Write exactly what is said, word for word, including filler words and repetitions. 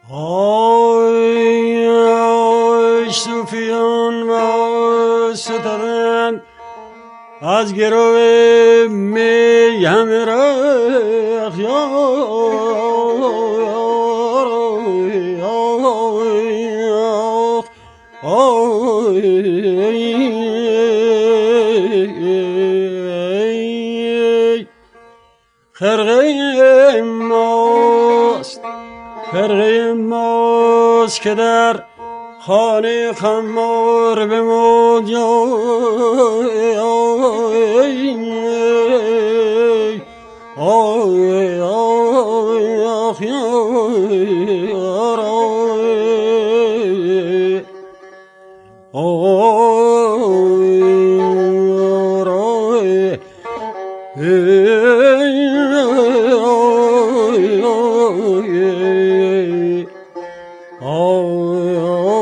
آی آی صوفیان و ستدن از گروه می همه رخ خرقه ماست خرقه ماست که در خانه خمار بماند Oh